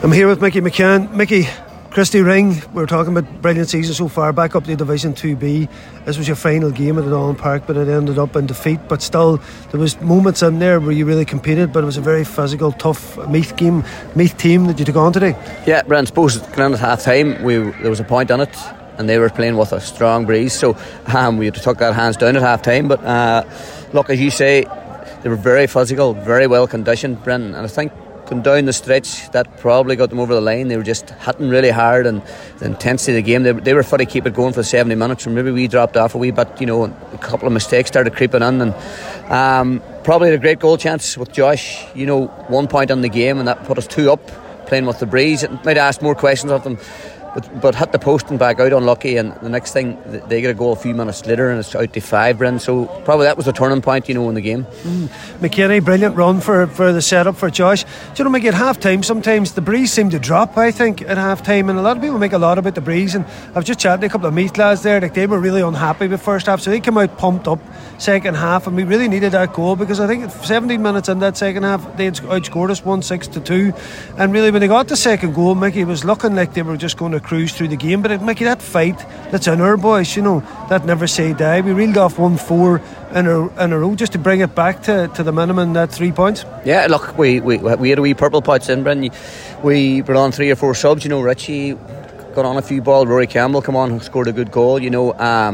I'm here with Mickey McCann. Mickey, Christy Ring, we were talking about brilliant season so far, back up to Division 2B. This was your final game at the Allen Park, but it ended up in defeat. But still, there was moments in there where you really competed, but it was a very physical, tough Meath team that you took on today. Yeah, Brent, I suppose going at half time, there was a point on it, and they were playing with a strong breeze, so we took that hands down at half time. But look, as you say, they were very physical, very well conditioned, Brendan, and I think going down the stretch that probably got them over the line. They were just hitting really hard, and the intensity of the game, they were fit to keep it going for 70 minutes, and maybe we dropped off a wee bit, a couple of mistakes started creeping in, and probably a great goal chance with Josh, 1 point in the game, and that put us 2 up playing with the breeze. It might ask more questions of them, but hit the post and back out unlucky, and the next thing they get a goal a few minutes later and it's out to 5, Brendan. So probably that was the turning point in the game. McKinney, brilliant run for the setup for Josh. Do you know, Mickey, at half time sometimes the breeze seemed to drop, I think, at half time, and a lot of people make a lot about the breeze, and I was just chatting to a couple of Meath lads there, like they were really unhappy with first half, so they came out pumped up second half, and we really needed that goal, because I think 17 minutes in that second half they had outscored us 1-6-2, and really when they got the second goal, Mickey, it was looking like they were just going to cruise through the game. But Mickey, that fight that's in our boys, that never say die. We reeled off 1-4 in a row just to bring it back to the minimum, that 3 points. Yeah, look, we had a wee purple patch in, Brendan. We brought on 3 or 4 subs. Richie got on a few ball. Rory Campbell come on, who scored a good goal. So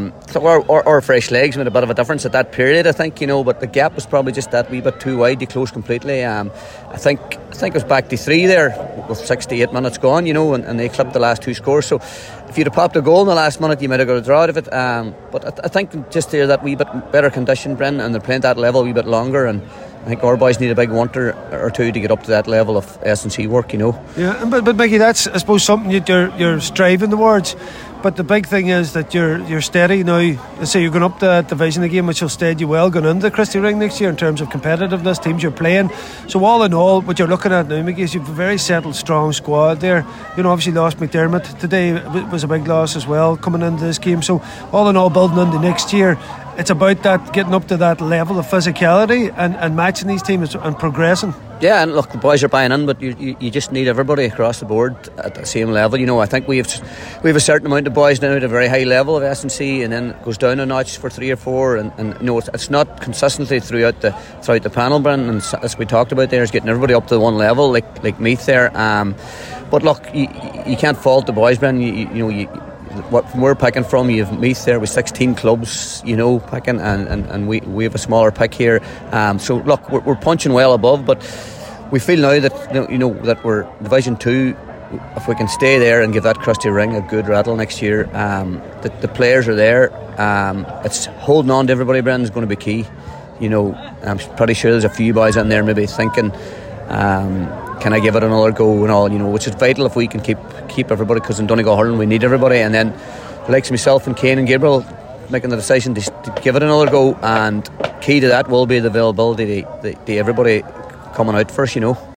our fresh legs made a bit of a difference at that period, I think. But the gap was probably just that wee bit too wide to close completely. I think it was back to 3 there with 68 minutes gone. And they clipped the last 2 scores. So if you'd have popped a goal in the last minute, you might have got a draw out of it. But I think just there that wee bit better condition, Brendan, and they're playing that level a wee bit longer, and I think our boys need a big 1 or 2 to get up to that level of S&C work, Yeah, but Mickey, that's, I suppose, something that you're striving towards. But the big thing is that you're steady now. Let's say you're going up to that division again, which will steady you well going into Christy Ring next year in terms of competitiveness, teams you're playing. So all in all, what you're looking at now, Mickey, is you've a very settled, strong squad there. Obviously lost McDermott today. It was a big loss as well coming into this game. So all in all, building into next year, it's about that, getting up to that level of physicality and matching these teams and progressing. Yeah, and look, the boys are buying in, but you just need everybody across the board at the same level. I think we have a certain amount of boys now at a very high level of S&C, and then it goes down a notch for 3 or 4, and it's not consistently throughout the panel, Brendan. And as we talked about there, is getting everybody up to one level, like Meath there. But look, you can't fault the boys, Brendan. From where we're picking from, you have Meath there with 16 clubs, picking, and we have a smaller pick here. So look, we're punching well above, but we feel now that that we're Division 2. If we can stay there and give that Christy Ring a good rattle next year, the players are there. It's holding on to everybody, Brendan, is going to be key. I'm pretty sure there's a few boys in there maybe thinking, can I give it another go and all, which is vital if we can keep everybody, because in Donegal hurling we need everybody. And then the likes of myself and Kane and Gabriel making the decision to give it another go, and key to that will be the availability to everybody coming out first,